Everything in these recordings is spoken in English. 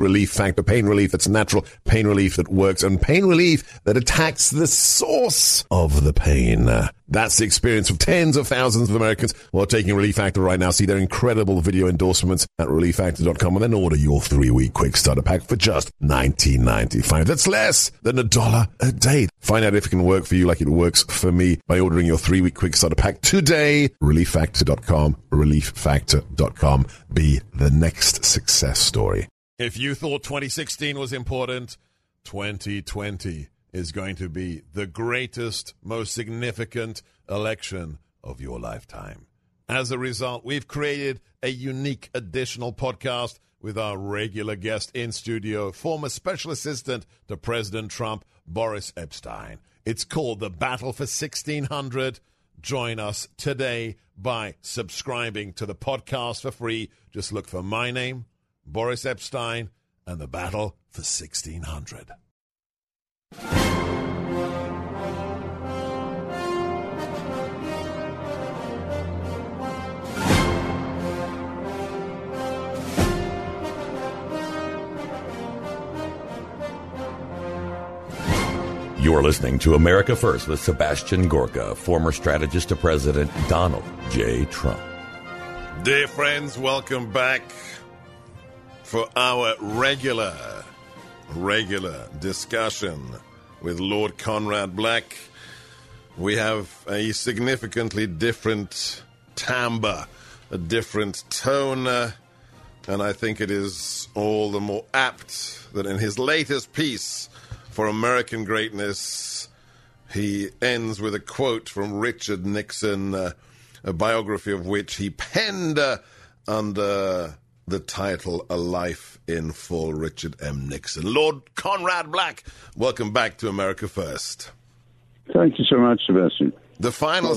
relief factor, pain relief that's natural, pain relief that works, and pain relief that attacks the source of the pain. That's the experience of tens of thousands of Americans who are taking Relief Factor right now. See their incredible video endorsements at relieffactor.com and then order your 3-week quick starter pack for just $19.95. That's less than $1 a day. Find out if it can work for you like it works for me by ordering your 3-week quick starter pack today. relieffactor.com, relieffactor.com. Be the next success story. If you thought 2016 was important, 2020 is going to be the greatest, most significant election of your lifetime. As a result, we've created a unique additional podcast with our regular guest in studio, former special assistant to President Trump, Boris Epshteyn. It's called The Battle for 1600. Join us today by subscribing to the podcast for free. Just look for my name, Boris Epshteyn, and The Battle for 1600. You're listening to America First with Sebastian Gorka, former strategist to President Donald J. Trump. Dear friends, welcome back for our regular discussion with Lord Conrad Black. We have a significantly different timbre, a different tone, and I think it is all the more apt that in his latest piece for American Greatness, he ends with a quote from Richard Nixon, a biography of which he penned under the title A Life in Full, Richard M. Nixon. Lord Conrad Black, welcome back to America First. Thank you so much, Sebastian. The final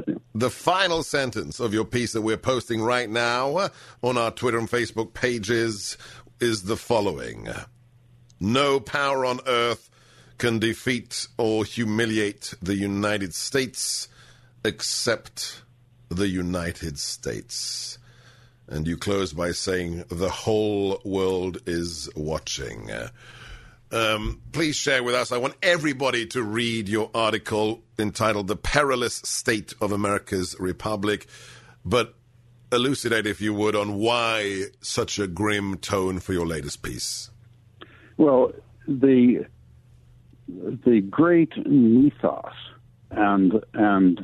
sentence of your piece that we're posting right now on our Twitter and Facebook pages is the following. No power on earth can defeat or humiliate the United States except the United States. And you close by saying the whole world is watching. Please share with us. I want everybody to read your article entitled The Perilous State of America's Republic. But elucidate, if you would, on why such a grim tone for your latest piece. Well, the great mythos and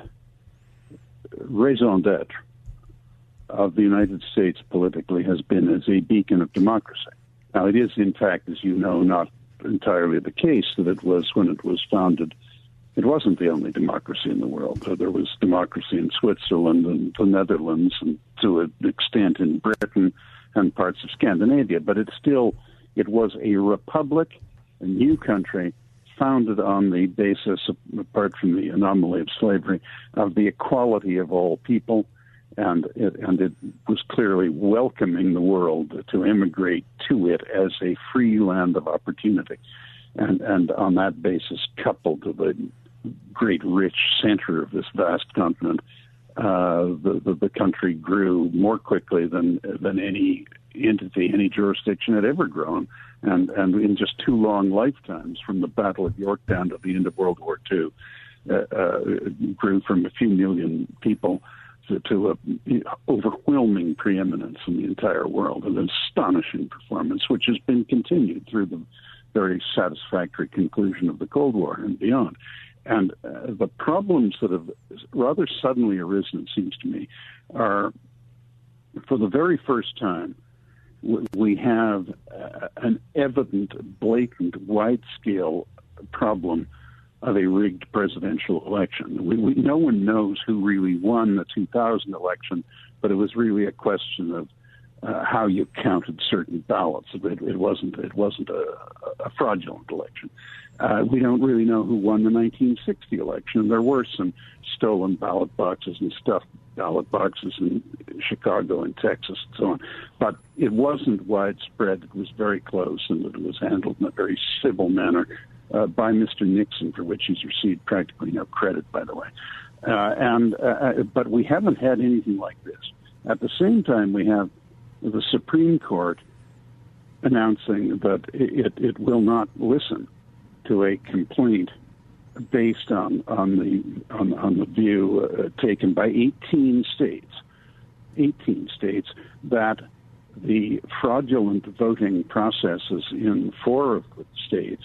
raison d'etre of the United States politically has been as a beacon of democracy. Now, it is, in fact, as you know, not entirely the case that it was when it was founded. It wasn't the only democracy in the world. There was democracy in Switzerland and the Netherlands and to an extent in Britain and parts of Scandinavia, but it was a republic, a new country, founded on the basis, apart from the anomaly of slavery, of the equality of all people, and it was clearly welcoming the world to immigrate to it as a free land of opportunity. And on that basis, coupled to the great rich center of this vast continent, the country grew more quickly than any entity, any jurisdiction had ever grown. And in just two long lifetimes, from the Battle of Yorktown to the end of World War II, grew from a few million people to an overwhelming preeminence in the entire world, an astonishing performance, which has been continued through the very satisfactory conclusion of the Cold War and beyond. And the problems that have rather suddenly arisen, it seems to me, are, for the very first time, we have an evident, blatant, wide-scale problem of a rigged presidential election. No one knows who really won the 2000 election, but it was really a question of how you counted certain ballots. It wasn't a fraudulent election. We don't really know who won the 1960 election. There were some stolen ballot boxes and stuffed ballot boxes in Chicago and Texas and so on. But it wasn't widespread. It was very close, and it was handled in a very civil manner by Mr. Nixon, for which he's received practically no credit, by the way. But we haven't had anything like this. At the same time, we have the Supreme Court announcing that it will not listen to a complaint based on the view taken by 18 states that the fraudulent voting processes in 4 of the states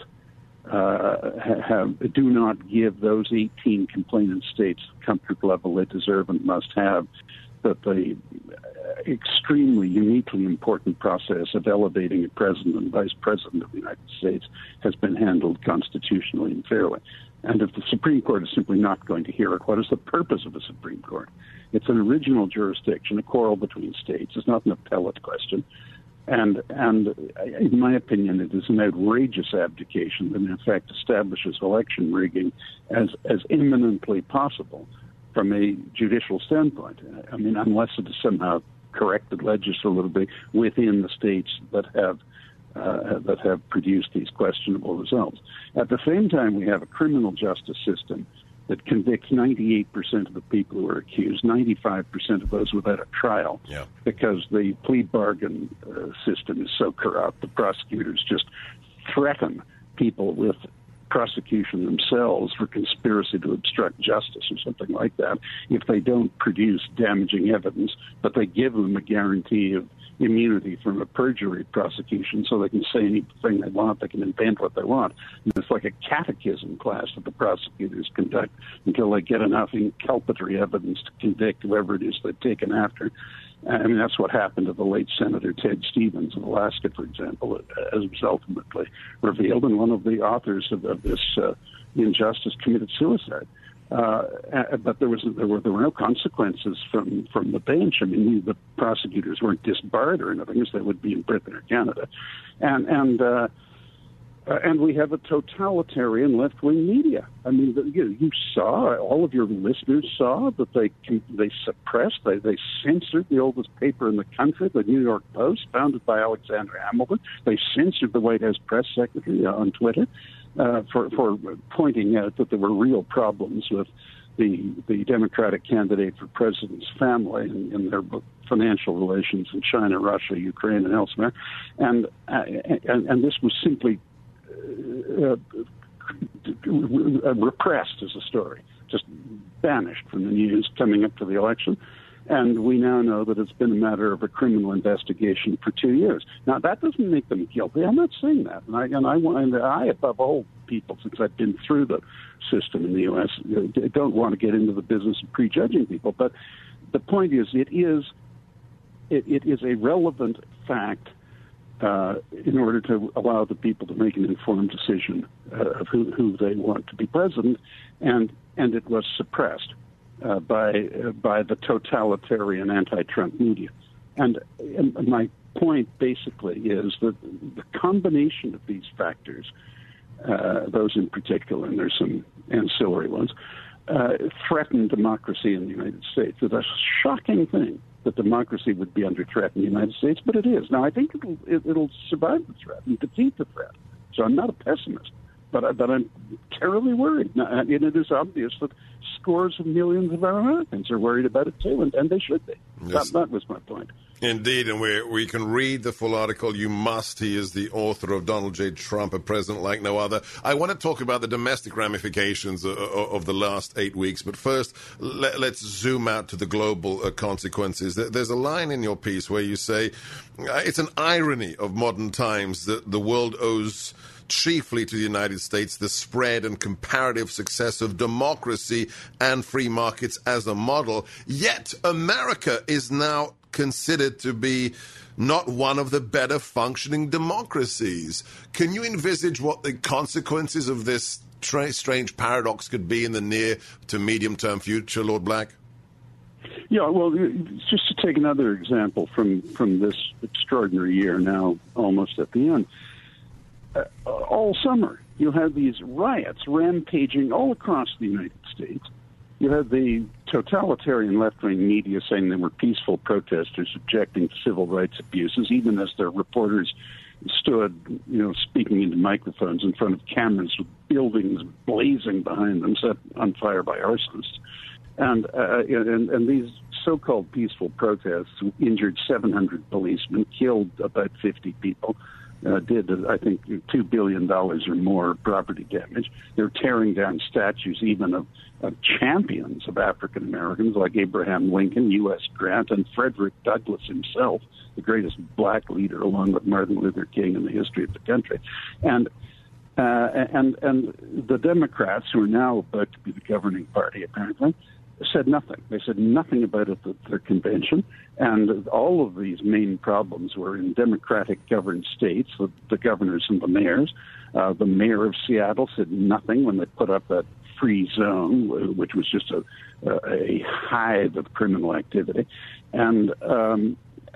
do not give those 18 complainant states the comfort level they deserve and must have, that the extremely uniquely important process of elevating a president and vice president of the United States has been handled constitutionally and fairly. And if the Supreme Court is simply not going to hear it, what is the purpose of a Supreme Court? It's an original jurisdiction, a quarrel between states. It's not an appellate question. And in my opinion, it is an outrageous abdication that, in effect, establishes election rigging as imminently possible from a judicial standpoint. I mean, unless it is somehow corrected legislatively within the states that have produced these questionable results. At the same time, we have a criminal justice system that convicts 98% of the people who are accused, 95% of those without a trial, because the plea bargain system is so corrupt. The prosecutors just threaten people with prosecution themselves for conspiracy to obstruct justice or something like that if they don't produce damaging evidence, but they give them a guarantee of immunity from a perjury prosecution so they can say anything they want, they can invent what they want. And it's like a catechism class that the prosecutors conduct until they get enough inculpatory evidence to convict whoever it is they've taken after. I mean, that's what happened to the late Senator Ted Stevens of Alaska, for example, as was ultimately revealed. And one of the authors of this injustice committed suicide. But there were no consequences from the bench. I mean, the prosecutors weren't disbarred or anything, as they would be in Britain or Canada, and we have a totalitarian left-wing media. I mean, you saw, all of your listeners saw that they suppressed, they censored the oldest paper in the country, the New York Post, founded by Alexander Hamilton. They censored the White House press secretary on Twitter. For pointing out that there were real problems with the Democratic candidate for president's family and their financial relations in China, Russia, Ukraine, and elsewhere, and this was simply repressed as a story, just banished from the news coming up to the election. And we now know that it's been a matter of a criminal investigation for 2 years. Now, that doesn't make them guilty. I'm not saying that. And I, above all people, since I've been through the system in the U.S., don't want to get into the business of prejudging people. But the point is, it is a relevant fact in order to allow the people to make an informed decision of who they want to be president, and it was suppressed by the totalitarian anti-Trump media. And my point basically is that the combination of these factors, those in particular, and there's some ancillary ones, threaten democracy in the United States. It's a shocking thing that democracy would be under threat in the United States, but it is. Now, I think it'll survive the threat and defeat the threat. So I'm not a pessimist, but I'm terribly worried. Now, and it is obvious that scores of millions of our Americans are worried about it too, and they should be. Yes. That was my point. Indeed, and we can read the full article. You must. He is the author of Donald J. Trump, a president like no other. I want to talk about the domestic ramifications of the last 8 weeks, but first, let's zoom out to the global consequences. There's a line in your piece where you say, it's an irony of modern times that the world owes chiefly to the United States the spread and comparative success of democracy and free markets as a model, yet America is now considered to be not one of the better functioning democracies. Can you envisage what the consequences of this strange paradox could be in the near to medium-term future, Lord Black? Yeah, well, just to take another example from this extraordinary year, now almost at the end, all summer you had these riots rampaging all across the United States. You had the totalitarian left-wing media saying they were peaceful protesters objecting to civil rights abuses, even as their reporters stood, speaking into microphones in front of cameras with buildings blazing behind them, set on fire by arsonists. And these so-called peaceful protests injured 700 policemen, killed about 50 people. did, I think, $2 billion or more property damage. They're tearing down statues even of champions of African Americans like Abraham Lincoln, U.S. Grant, and Frederick Douglass himself, the greatest black leader, along with Martin Luther King in the history of the country. And the Democrats, who are now about to be the governing party, apparently, said nothing. They said nothing about it at their convention, and all of these main problems were in Democratic-governed states, the governors and the mayors. The mayor of Seattle said nothing when they put up that free zone, which was just a hive of criminal activity, and the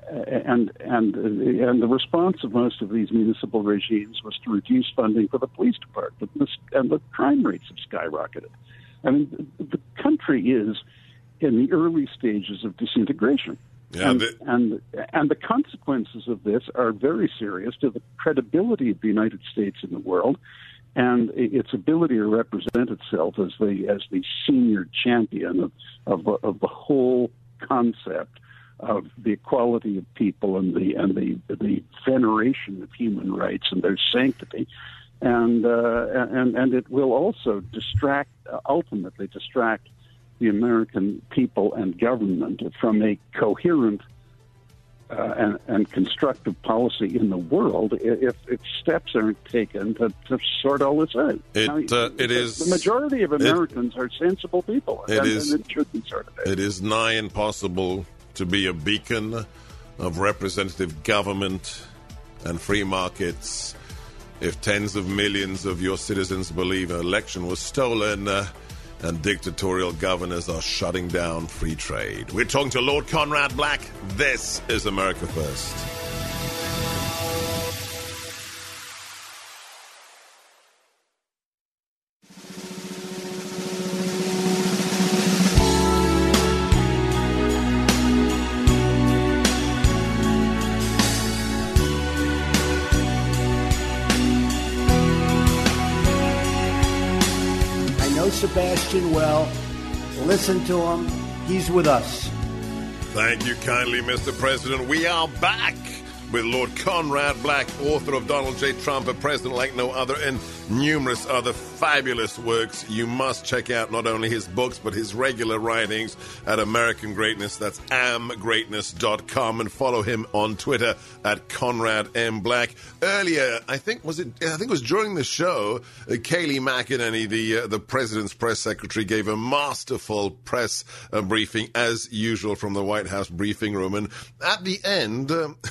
response of most of these municipal regimes was to reduce funding for the police department, and the crime rates have skyrocketed. I mean, the country is in the early stages of disintegration. Yeah, and the consequences of this are very serious to the credibility of the United States in the world and its ability to represent itself as the senior champion of the whole concept of the equality of people and the veneration of human rights and their sanctity. And it will also ultimately distract the American people and government from a coherent and constructive policy in the world if steps aren't taken to sort all this out. The majority of Americans are sensible people, and it should be sorted out. It is nigh impossible to be a beacon of representative government and free markets if tens of millions of your citizens believe an election was stolen and dictatorial governors are shutting down free trade. We're talking to Lord Conrad Black. This is America First. Sebastian well. Listen to him. He's with us. Thank you kindly, Mr. President. We are back with Lord Conrad Black, author of Donald J. Trump, a president like no other, and numerous other fabulous works. You must check out not only his books, but his regular writings at American Greatness. That's amgreatness.com, and follow him on Twitter at Conrad M. Black. Earlier, I think it was during the show, Kayleigh McEnany, the president's press secretary, gave a masterful press briefing, as usual, from the White House briefing room. And at the end,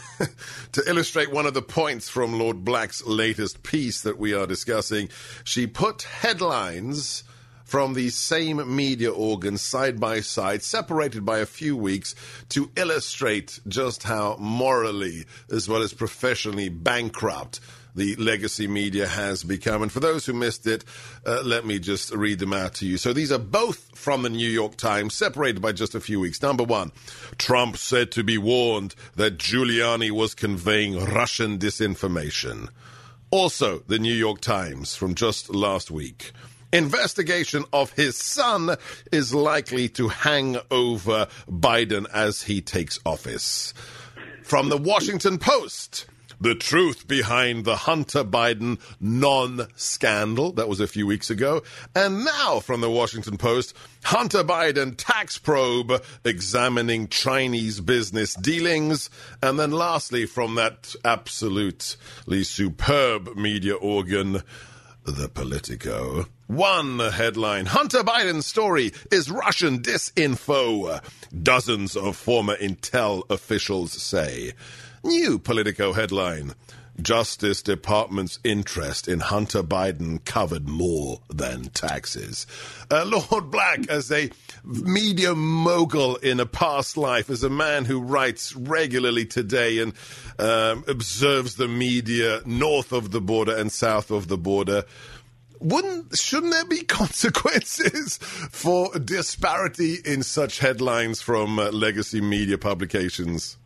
to illustrate one of the points from Lord Black's latest piece that we are discussing, she put headlines from the same media organs side by side, separated by a few weeks, to illustrate just how morally as well as professionally bankrupt the legacy media has become. And for those who missed it, let me just read them out to you. So these are both from the New York Times, separated by just a few weeks. Number one, Trump said to be warned that Giuliani was conveying Russian disinformation. Also, the New York Times from just last week. Investigation of his son is likely to hang over Biden as he takes office. From the Washington Post, the truth behind the Hunter Biden non-scandal. That was a few weeks ago. And now from the Washington Post, Hunter Biden tax probe examining Chinese business dealings. And then lastly, from that absolutely superb media organ, the Politico, one headline: Hunter Biden's story is Russian disinfo, dozens of former intel officials say. New Politico headline: Justice Department's interest in Hunter Biden covered more than taxes. Lord Black, as a media mogul in a past life, as a man who writes regularly today and observes the media north of the border and south of the border, shouldn't there be consequences for disparity in such headlines from legacy media publications?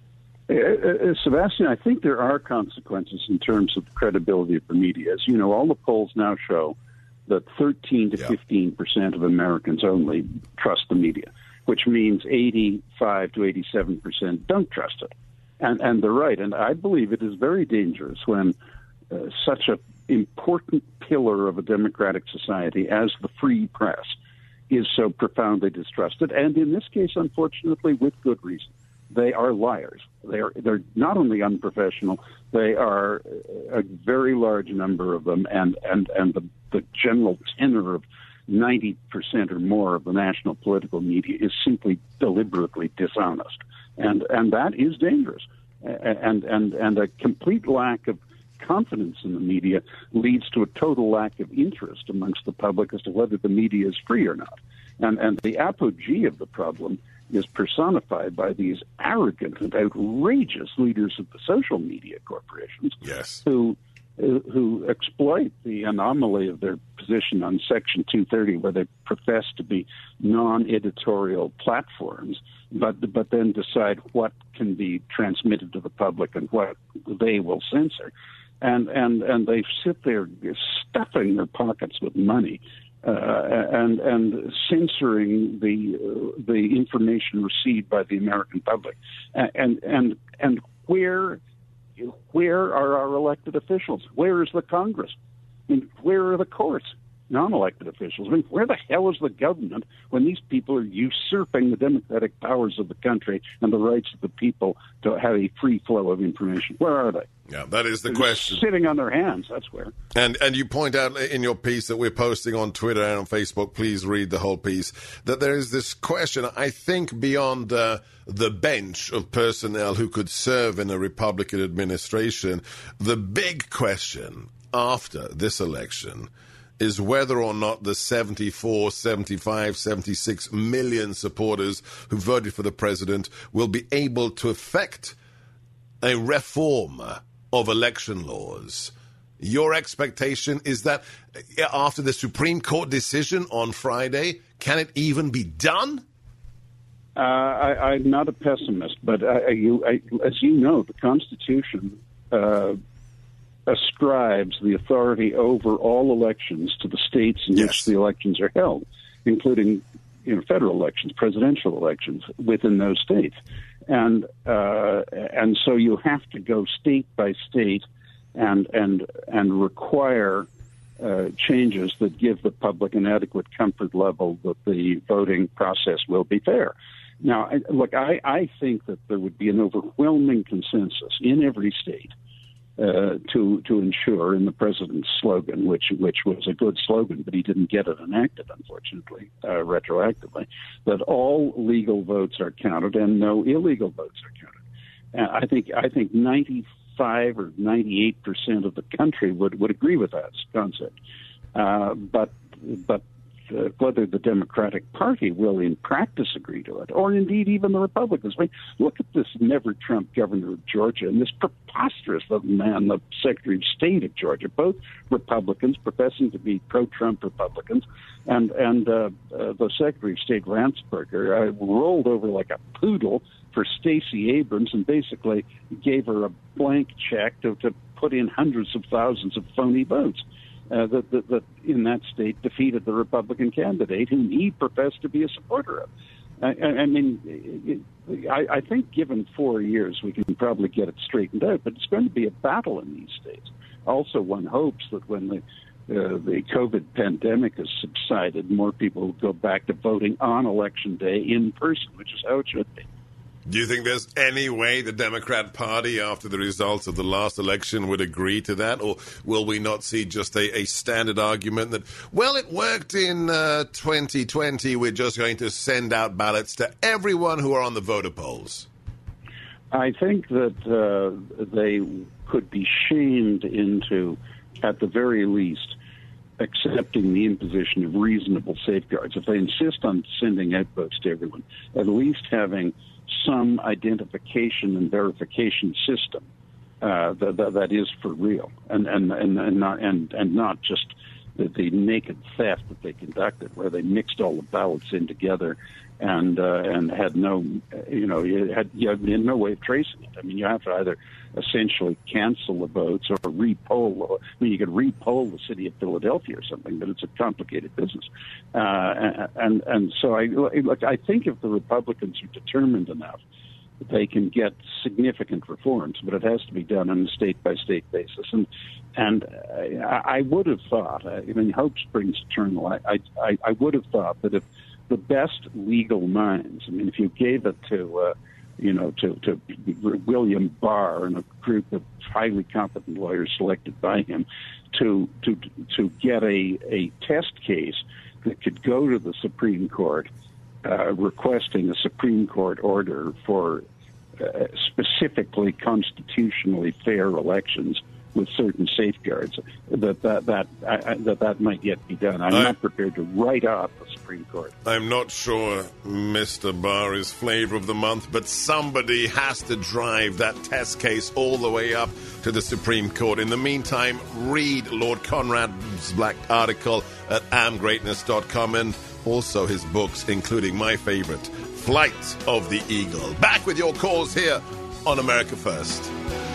Sebastian, I think there are consequences in terms of the credibility of the media. As you know, all the polls now show that 13 to 15% of Americans only trust the media, which means 85 to 87% don't trust it. And they're right. And I believe it is very dangerous when such an important pillar of a democratic society as the free press is so profoundly distrusted. And in this case, unfortunately, with good reason. They are liars. They're not only unprofessional, they are a very large number of them, and the general tenor of 90% or more of the national political media is simply deliberately dishonest, and that is dangerous. And a complete lack of confidence in the media leads to a total lack of interest amongst the public as to whether the media is free or not. And the apogee of the problem is personified by these arrogant and outrageous leaders of the social media corporations, yes, who exploit the anomaly of their position on Section 230, where they profess to be non-editorial platforms, but then decide what can be transmitted to the public and what they will censor. And they sit there stuffing their pockets with money and censoring the information received by the American public. And where are our elected officials? Where is the Congress? I mean, where are the courts? Non-elected officials. I mean, where the hell is the government when these people are usurping the democratic powers of the country and the rights of the people to have a free flow of information? Where are they? Yeah, that is the They're question. Sitting on their hands, that's where. And you point out in your piece that we're posting on Twitter and on Facebook, please read the whole piece, that there is this question, I think, beyond the bench of personnel who could serve in a Republican administration. The big question after this election is whether or not the 74, 75, 76 million supporters who voted for the president will be able to effect a reform of election laws. Your expectation is that after the Supreme Court decision on Friday, can it even be done? I'm not a pessimist, but as you know, the Constitution ascribes the authority over all elections to the states in which the elections are held, including federal elections, presidential elections within those states. And so you have to go state by state and require changes that give the public an adequate comfort level that the voting process will be fair. Now, I think that there would be an overwhelming consensus in every state to ensure, in the president's slogan, which was a good slogan, but he didn't get it enacted, unfortunately, retroactively, that all legal votes are counted and no illegal votes are counted. I think 95 or 98% of the country would agree with that concept, but whether the Democratic Party will in practice agree to it, or indeed even the Republicans. I mean, look at this never-Trump governor of Georgia and this preposterous little man, the Secretary of State of Georgia, both Republicans professing to be pro-Trump Republicans, and the Secretary of State, Ransberger, rolled over like a poodle for Stacey Abrams and basically gave her a blank check to put in hundreds of thousands of phony votes. That in that state defeated the Republican candidate whom he professed to be a supporter of. I think given 4 years we can probably get it straightened out, but it's going to be a battle in these states. Also, one hopes that when the COVID pandemic has subsided, more people will go back to voting on Election Day in person, which is how it should be. Do you think there's any way the Democrat Party, after the results of the last election, would agree to that? Or will we not see just a standard argument that, well, it worked in 2020, we're just going to send out ballots to everyone who are on the voter polls? I think that they could be shamed into, at the very least, accepting the imposition of reasonable safeguards. If they insist on sending out votes to everyone, at least having some identification and verification system that is for real, and not just the naked theft that they conducted, where they mixed all the ballots in together and had no, you had no way of tracing it. I mean, you have to either essentially cancel the votes or repoll. I mean, you could repoll the city of Philadelphia or something, but it's a complicated business. And so I think if the Republicans are determined enough they can get significant reforms, but it has to be done on a state-by-state basis. And I would have thought, hope springs eternal. I would have thought that if the best legal minds, if you gave it to William Barr and a group of highly competent lawyers selected by him to get a test case that could go to the Supreme Court requesting a Supreme Court order for specifically constitutionally fair elections with certain safeguards, that might yet be done. I'm not prepared to write off the Supreme Court. I'm not sure Mr. Barr is flavor of the month, but somebody has to drive that test case all the way up to the Supreme Court. In the meantime, read Lord Conrad's black article at amgreatness.com and also his books, including my favorite, Flight of the Eagle. Back with your calls here on America First.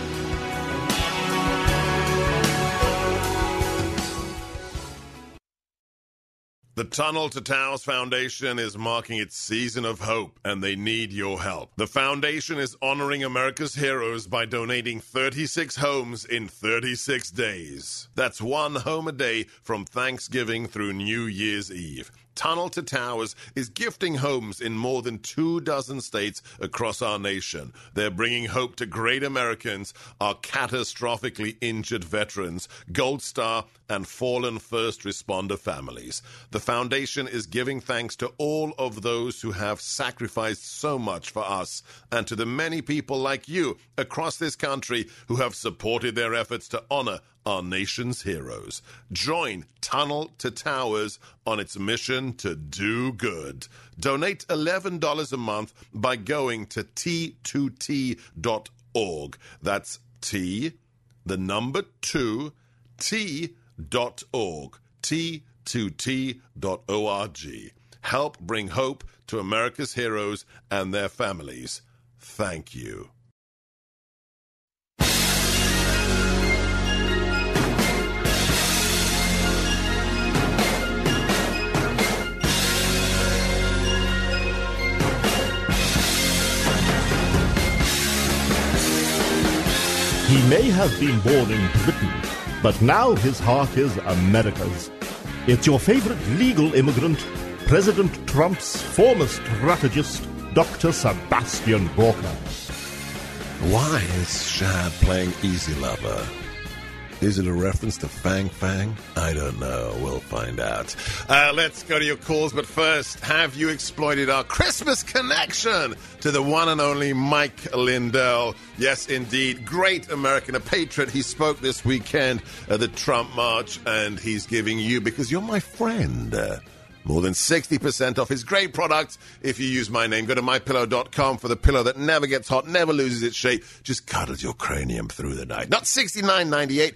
The Tunnel to Towers Foundation is marking its season of hope, and they need your help. The foundation is honoring America's heroes by donating 36 homes in 36 days. That's one home a day from Thanksgiving through New Year's Eve. Tunnel to Towers is gifting homes in more than 24 states across our nation. They're bringing hope to great Americans, our catastrophically injured veterans, Gold Star and fallen first responder families. The foundation is giving thanks to all of those who have sacrificed so much for us and to the many people like you across this country who have supported their efforts to honor our nation's heroes. Join Tunnel to Towers on its mission to do good. Donate $11 a month by going to T2T.org. That's T, the number 2, T.org. T2T.org. Help bring hope to America's heroes and their families. Thank you. He may have been born in Britain, but now his heart is America's. It's your favorite legal immigrant, President Trump's former strategist, Dr. Sebastian Gorka. Why is Shad playing Easy Lover? Is it a reference to Fang Fang? I don't know. We'll find out. Let's go to your calls, but first, have you exploited our Christmas connection to the one and only Mike Lindell? Yes, indeed. Great American, a patriot. He spoke this weekend at the Trump March, and he's giving you, because you're my friend, more than 60% off his great products if you use my name. Go to MyPillow.com for the pillow that never gets hot, never loses its shape, just cuddles your cranium through the night. Not $69.98,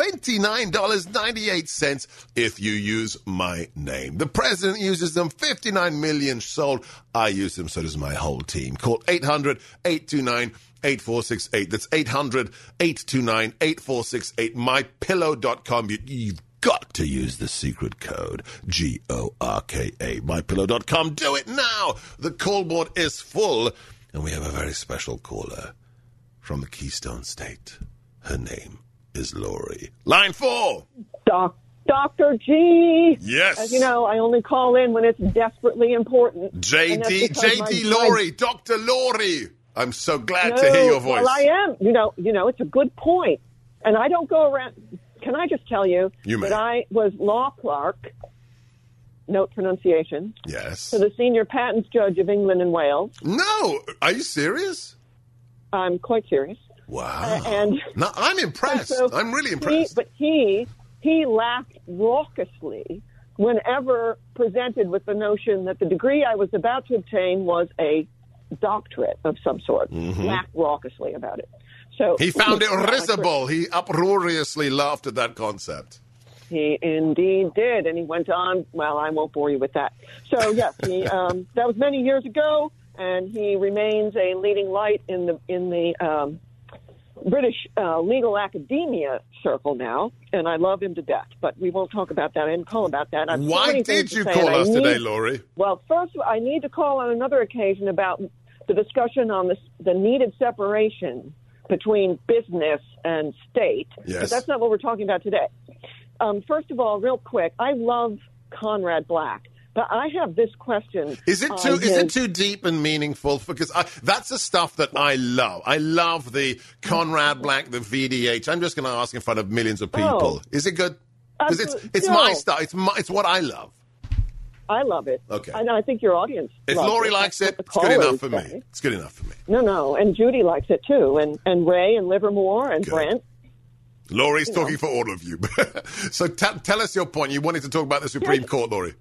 $29.98 if you use my name. The president uses them, 59 million sold. I use them, so does my whole team. Call 800-829-8468. That's 800-829-8468. MyPillow.com. You've got to use the secret code, GORKA, MyPillow.com. Do it now. The call board is full, and we have a very special caller from the Keystone State. Her name is Lori. Line 4. Dr. G. Yes. As you know, I only call in when it's desperately important. JD Lori, Dr. Lori. I'm so glad to hear your voice. Well, I am. You know, it's a good point. And I don't go around. Can I just tell you that I was law clerk, note pronunciation, yes, to the senior patents judge of England and Wales. No, are you serious? I'm quite serious. Wow. No, I'm impressed. So I'm really impressed. He laughed raucously whenever presented with the notion that the degree I was about to obtain was a doctorate of some sort. Mm-hmm. Laughed raucously about it. So he found it risible. He uproariously laughed at that concept. He indeed did, and he went on. Well, I won't bore you with that. So yes, that was many years ago, and he remains a leading light in the British legal academia circle now, and I love him to death. But we won't talk about that. I didn't call about that. Why did you call us today, Lori? Well, first, I need to call on another occasion about the discussion on the needed separation between business and state. Yes. But that's not what we're talking about today. First of all, real quick, I love Conrad Black. But I have this question. Is it too deep and meaningful? Because that's the stuff that I love. I love the Conrad Black, the VDH. I'm just going to ask in front of millions of people. Is it good? Because it's my stuff. It's what I love. I love it. Okay. And I think your audience If loves Lori it. likes That's it, what it's the good enough callers for say. me. It's good enough for me. No, and Judy likes it too, and Ray and Livermore and Good. Brent. Lori's talking for all of you. So tell us your point. You wanted to talk about the Supreme Court, Lori.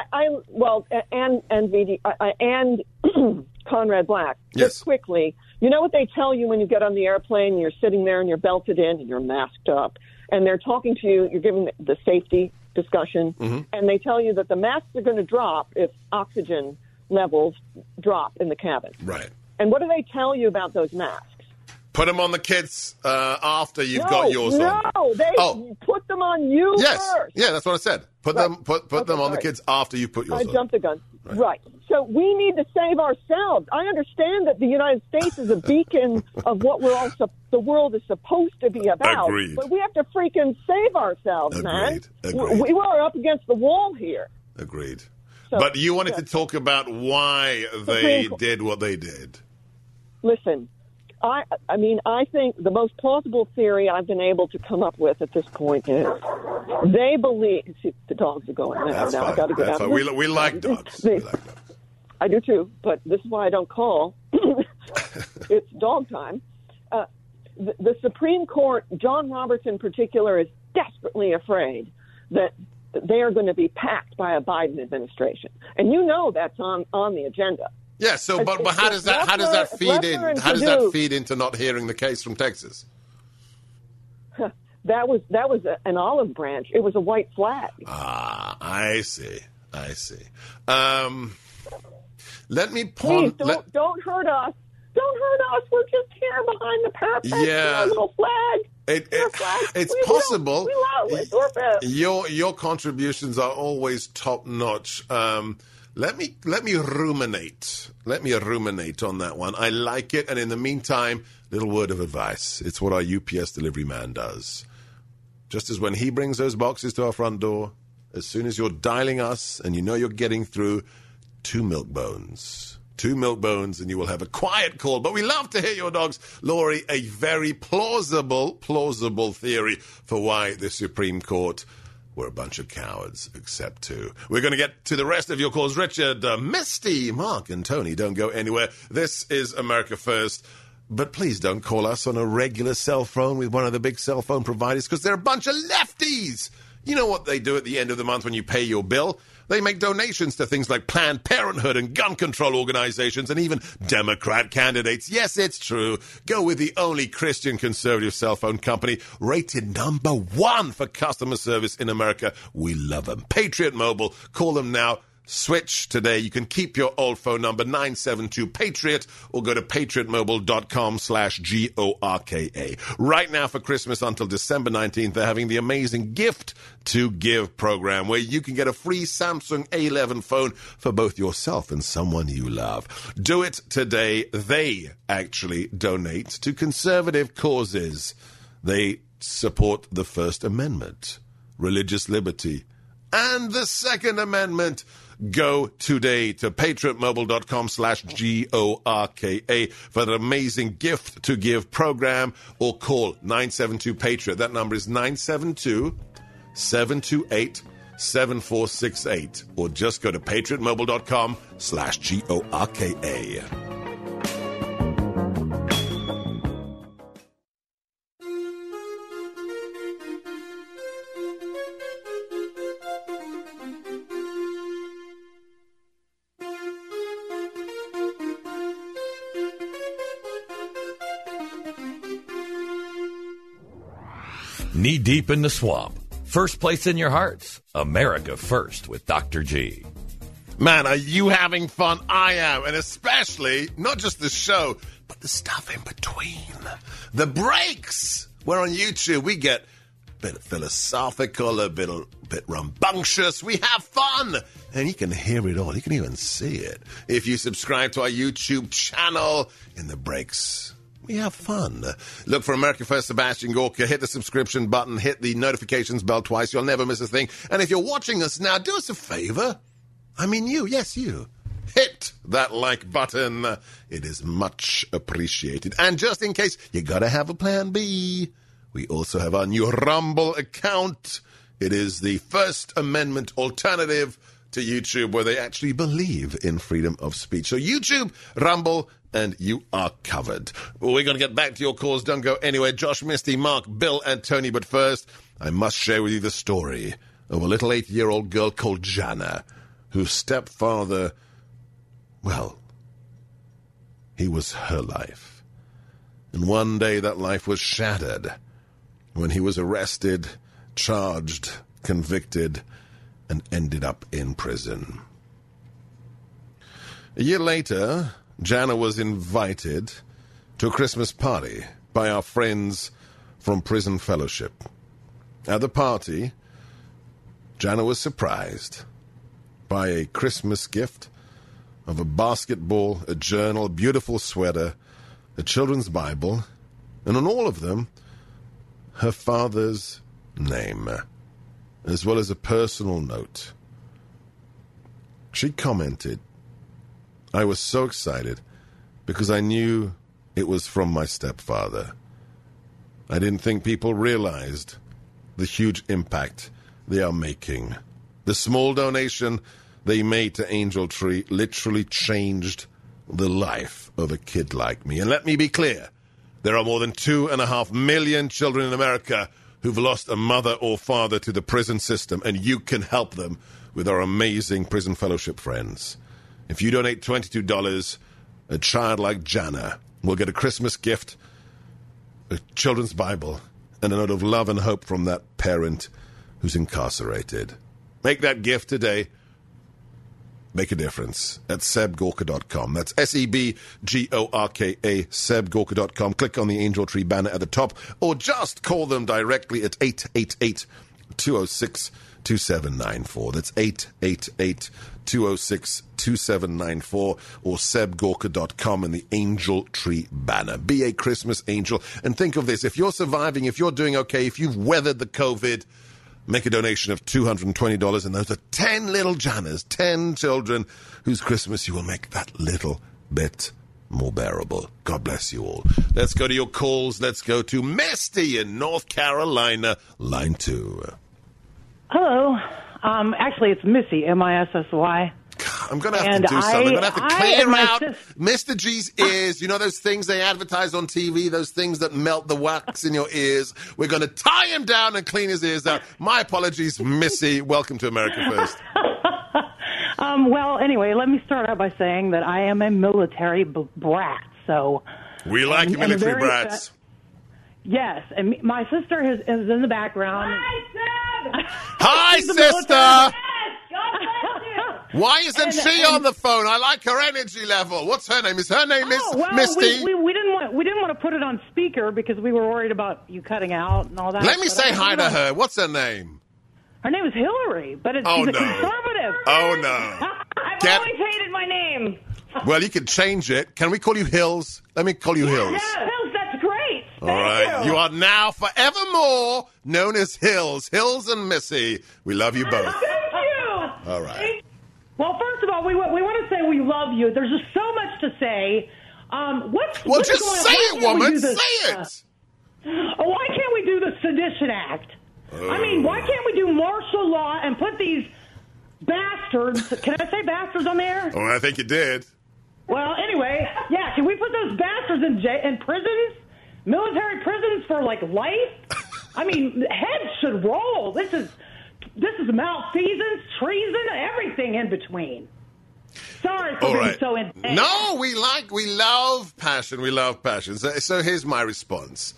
And Conrad Black. Yes. Just quickly, you know what they tell you when you get on the airplane and you're sitting there and you're belted in and you're masked up, and they're talking to you, you're giving the safety discussion, and they tell you that the masks are going to drop if oxygen levels drop in the cabin. Right. And what do they tell you about those masks? Put them on the kids after you've got yours on. No, they put them on you first. Yeah, that's what I said. Put them on the kids after you put yours on. I jumped the gun. Right. So we need to save ourselves. I understand that the United States is a beacon of what the world is supposed to be about. Agreed. But we have to freaking save ourselves, man. Agreed. We were up against the wall here. Agreed. So, but you wanted to talk about why they did what they did. Listen, I mean, I think the most plausible theory I've been able to come up with at this point is they believe. See, the dogs are going there. That's now fine. I got to get That's out. fine. We like dogs. We like dogs. I do too, but this is why I don't call. It's dog time. The Supreme Court, John Roberts in particular, is desperately afraid that they are going to be packed by a Biden administration, and you know that's on the agenda. Yeah. So, but how does that feed in? How does that feed into not hearing the case from Texas? That was an olive branch. It was a white flag. Ah, I see. Let me Please don't hurt us. Don't hurt us. We're just here behind the parapet. Yeah. A little flag. It's possible. We love it. We're best. Your contributions are always top notch. Let me ruminate. Let me ruminate on that one. I like it. And in the meantime, little word of advice. It's what our UPS delivery man does. Just as when he brings those boxes to our front door, as soon as you're dialing us and you know you're getting through, 2 milk bones. 2 milk bones, and you will have a quiet call. But we love to hear your dogs. Lori, a very plausible theory for why the Supreme Court were a bunch of cowards, except 2. We're going to get to the rest of your calls. Richard, Misty, Mark, and Tony, don't go anywhere. This is America First. But please don't call us on a regular cell phone with one of the big cell phone providers, because they're a bunch of lefties. You know what they do at the end of the month when you pay your bill? They make donations to things like Planned Parenthood and gun control organizations and even Democrat candidates. Yes, it's true. Go with the only Christian conservative cell phone company rated number 1 for customer service in America. We love them. Patriot Mobile. Call them now. Switch today. You can keep your old phone number, 972-PATRIOT, or go to patriotmobile.com/GORKA. Right now for Christmas until December 19th, they're having the amazing Gift to Give program where you can get a free Samsung A11 phone for both yourself and someone you love. Do it today. They actually donate to conservative causes. They support the First Amendment, religious liberty, and the Second Amendment. Go today to patriotmobile.com/GORKA for the amazing Gift to Give program, or call 972-PATRIOT. That number is 972-728-7468, or just go to patriotmobile.com/GORKA. Knee deep in the swamp. First place in your hearts. America First with Dr. G. Man, are you having fun? I am. And especially, not just the show, but the stuff in between. The breaks. We're on YouTube. We get bit philosophical, a bit rambunctious. We have fun. And you can hear it all. You can even see it. If you subscribe to our YouTube channel, in the breaks, we have fun. Look for America First Sebastian Gorka. Hit the subscription button. Hit the notifications bell twice. You'll never miss a thing. And if you're watching us now, do us a favor. I mean you. Yes, you. Hit that like button. It is much appreciated. And just in case, you gotta have a plan B. We also have our new Rumble account. It is the First Amendment alternative to YouTube, where they actually believe in freedom of speech. So YouTube, Rumble, and you are covered. We're going to get back to your calls. Don't go anywhere. Josh, Misty, Mark, Bill, and Tony. But first, I must share with you the story of a little 8-year-old girl called Jana, whose stepfather, well, he was her life. And one day that life was shattered when he was arrested, charged, convicted, and ended up in prison. A year later, Jana was invited to a Christmas party by our friends from Prison Fellowship. At the party, Jana was surprised by a Christmas gift of a basketball, a journal, a beautiful sweater, a children's Bible, and on all of them, her father's name, as well as a personal note. She commented, "I was so excited because I knew it was from my stepfather. I didn't think people realized the huge impact they are making. The small donation they made to Angel Tree literally changed the life of a kid like me. And let me be clear, there are more than 2.5 million children in America who've lost a mother or father to the prison system, and you can help them with our amazing Prison Fellowship friends. If you donate $22, a child like Jana will get a Christmas gift, a children's Bible, and a note of love and hope from that parent who's incarcerated. Make that gift today. Make a difference at sebgorka.com. That's SEBGORKA, sebgorka.com. Click on the Angel Tree banner at the top, or just call them directly at 888-206-2794. That's 888-206-2794, or sebgorka.com and the Angel Tree banner. Be a Christmas angel. And think of this, if you're surviving, if you're doing okay, if you've weathered the COVID, make a donation of $220, and those are 10 little Janas, 10 children whose Christmas you will make that little bit more bearable. God bless you all. Let's go to your calls. Let's go to Misty in North Carolina, line 2. Hello. Actually, it's Missy, M-I-S-S-Y. I'm going to have to do something. I'm going to have to clear out Mr. G's ears. You know those things they advertise on TV, those things that melt the wax in your ears? We're going to tie him down and clean his ears out. My apologies, Missy. Welcome to America First. Well, anyway, let me start out by saying that I am a military brat. So we like military brats. Yes, and my sister is in the background. Hi, Seb! Hi, sister! Why isn't she on the phone? I like her energy level. What's her name? Is her name Misty? We didn't want to put it on speaker because we were worried about you cutting out and all that. Let me say hi to her. What's her name? Her name is Hillary, but she's a conservative. Oh, no. I've always hated my name. Well, you can change it. Can we call you Hills? Let me call you Hills. Yes, Hills, that's great. All right. You are now forevermore known as Hills. Hills and Missy. We love you both. Thank you. All right. Well, first of all, we want to say we love you. There's just so much to say. What's just say it, woman. Say it. Why can't we do the Sedition Act? I mean, why can't we do martial law and put these bastards, can I say bastards on the air? Oh, I think you did. Well, anyway, yeah, can we put those bastards in prisons? Military prisons for, life? I mean, heads should roll. This is malfeasance, treason, everything in between. Sorry for being so intense. No, we love passion. We love passion. So here's my response.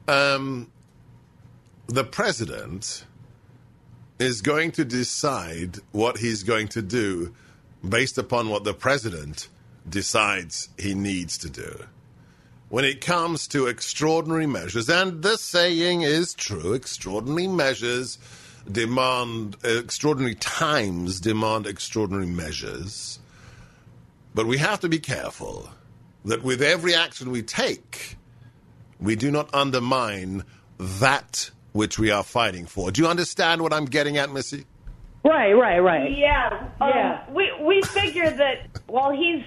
The president is going to decide what he's going to do based upon what the president decides he needs to do. when it comes to extraordinary measures, and the saying is true, extraordinary measures demand, extraordinary times demand extraordinary measures. But we have to be careful that with every action we take, we do not undermine that which we are fighting for. Do you understand what I'm getting at, Missy? Right. Yeah. We figure that while he's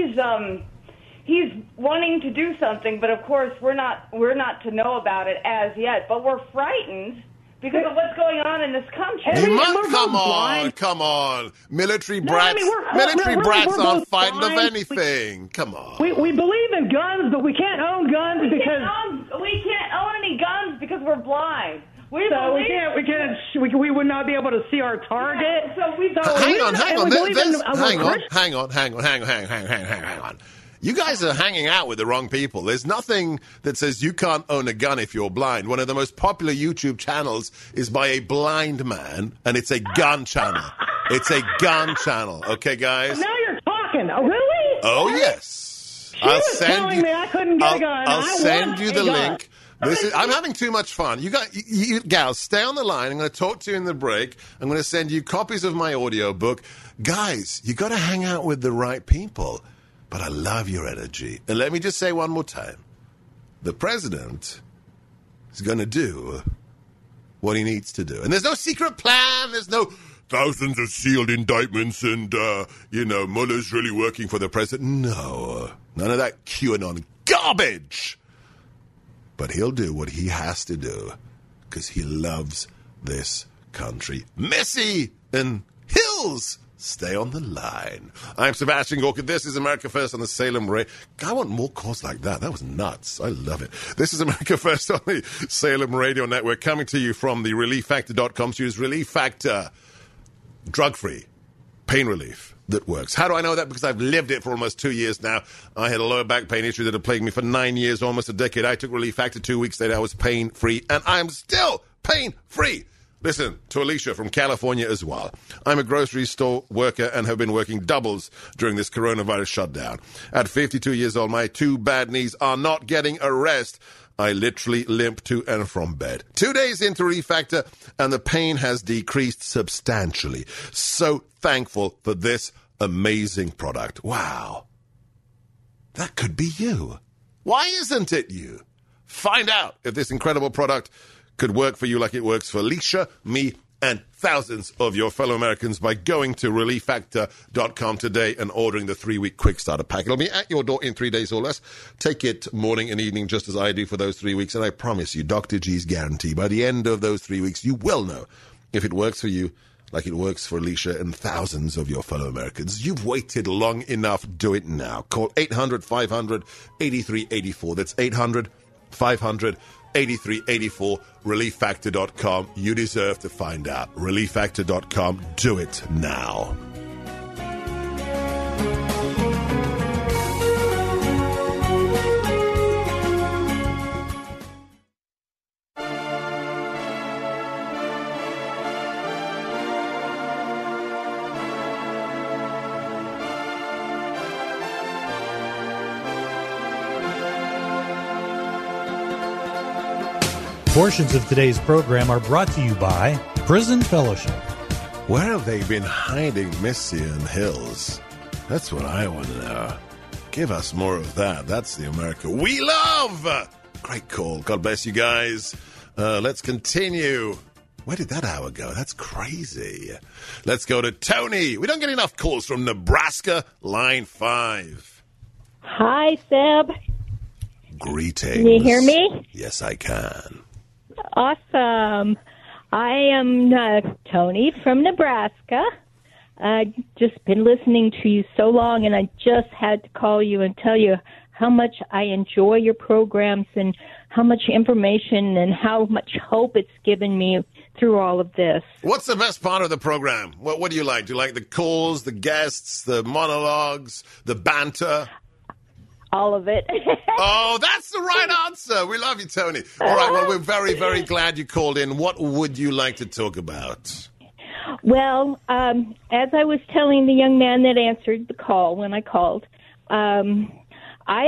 wanting to do something, but of course we're not to know about it as yet. But we're frightened because of what's going on in this country. Come on. Military brats aren't fighting of anything. Come on. We believe in guns, but we can't own guns we can't own any guns because we're blind. We would not be able to see our target. Hang on. You guys are hanging out with the wrong people. There's nothing that says you can't own a gun if you're blind. One of the most popular YouTube channels is by a blind man, and it's a gun channel. It's a gun channel. Okay, guys? Now you're talking. Oh, really? Oh, yes. I'll send you the link. I'm having too much fun. You gals, stay on the line. I'm going to talk to you in the break. I'm going to send you copies of my audiobook. Guys, you got to hang out with the right people. But I love your energy. And let me just say one more time. The president is going to do what he needs to do. And there's no secret plan. There's no thousands of sealed indictments and, Mueller's really working for the president. No. None of that QAnon garbage. But he'll do what he has to do because he loves this country. Missy and Hills, stay on the line. I'm Sebastian Gorka. This is America First on the Salem Radio. I want more calls like that. That was nuts. I love it. This is America First on the Salem Radio Network, coming to you from the ReliefFactor.com studios. Relief Factor, drug-free, pain relief that works. How do I know that? Because I've lived it for almost 2 years now. I had a lower back pain issue that had plagued me for 9 years, almost a decade. I took Relief Factor 2 weeks later. I was pain-free, and I'm still pain-free. Listen to Alicia from California as well. I'm a grocery store worker and have been working doubles during this coronavirus shutdown. At 52 years old, my 2 bad knees are not getting a rest. I literally limp to and from bed. 2 days into Relief Factor, and the pain has decreased substantially. So thankful for this amazing product. Wow. That could be you. Why isn't it you? Find out if this incredible product could work for you like it works for Alicia, me, and thousands of your fellow Americans by going to ReliefFactor.com today and ordering the 3-week quick starter pack. It'll be at your door in 3 days or less. Take it morning and evening just as I do for those 3 weeks, and I promise you, Dr. G's guarantee, by the end of those 3 weeks, you will know if it works for you like it works for Alicia and thousands of your fellow Americans. You've waited long enough. Do it now. Call 800-500-8384. That's 800-500-8384. ReliefFactor.com. You deserve to find out. ReliefFactor.com. Do it now. Portions of today's program are brought to you by Prison Fellowship. Where have they been hiding Missy and Hills? That's what I want to know. Give us more of that. That's the America we love. Great call. God bless you guys. Let's continue. Where did that hour go? That's crazy. Let's go to Tony. We don't get enough calls from Nebraska. Line 5. Hi, Seb. Greetings. Can you hear me? Yes, I can. Awesome. I am Tony from Nebraska. I've just been listening to you so long, and I just had to call you and tell you how much I enjoy your programs and how much information and how much hope it's given me through all of this. What's the best part of the program? What do you like? Do you like the calls, the guests, the monologues, the banter? All of it. Oh, that's the right answer. We love you, Tony. All right, well, we're very, very glad you called in. What would you like to talk about? Well, as I was telling the young man that answered the call when I called, I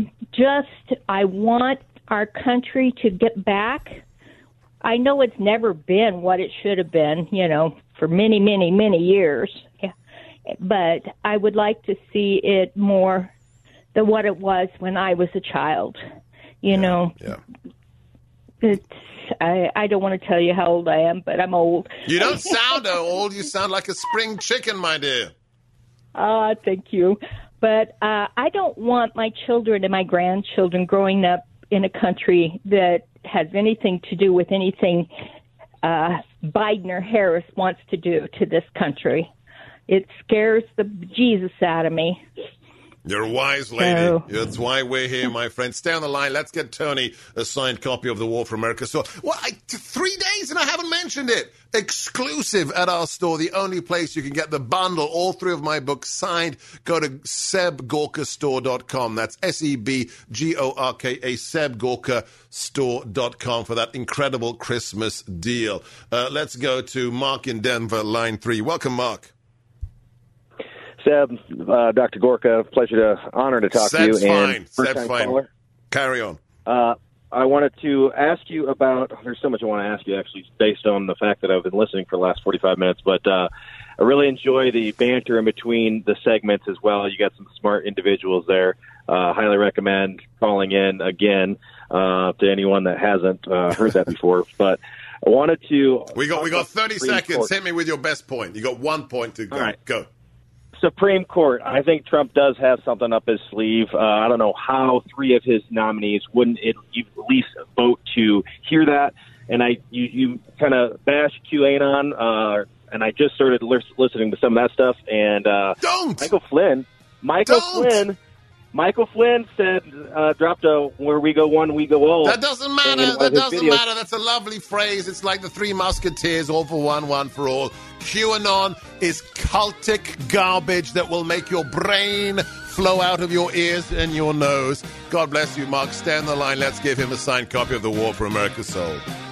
want our country to get back. I know it's never been what it should have been, for many, many, many years. Yeah. But I would like to see it more than what it was when I was a child. Yeah. I don't want to tell you how old I am, but I'm old. You don't sound old. You sound like a spring chicken, my dear. Thank you. But I don't want my children and my grandchildren growing up in a country that has anything to do with anything Biden or Harris wants to do to this country. It scares the Jesus out of me. You're a wise lady. That's why we're here, my friend. Stay on the line. Let's get Tony a signed copy of The War for America. So, 3 days and I haven't mentioned it. Exclusive at our store, the only place you can get the bundle, all 3 of my books signed. Go to SebGorkaStore.com. That's SEBGORKA, SebGorkaStore.com for that incredible Christmas deal. Let's go to Mark in Denver, line 3. Welcome, Mark. Seb, Dr. Gorka, honor to talk to you. Seb's fine. Caller. Carry on. I wanted to ask you about, there's so much I want to ask you, actually, based on the fact that I've been listening for the last 45 minutes, but I really enjoy the banter in between the segments as well. You got some smart individuals there. Highly recommend calling in again to anyone that hasn't heard that before. But I wanted to... We got 30 seconds. Hit me with your best point. You got 1 point to go. All right. Go. Supreme Court. I think Trump does have something up his sleeve. I don't know how 3 of his nominees wouldn't at least vote to hear that. And you kind of bash QAnon, and I just started listening to some of that stuff. And Michael Flynn said, dropped a "Where we go one, we go all." That doesn't matter. That doesn't matter. That's a lovely phrase. It's like the 3 Musketeers, all for one, one for all. QAnon is cultic garbage that will make your brain flow out of your ears and your nose. God bless you, Mark. Stay on the line. Let's give him a signed copy of The War for America's Soul.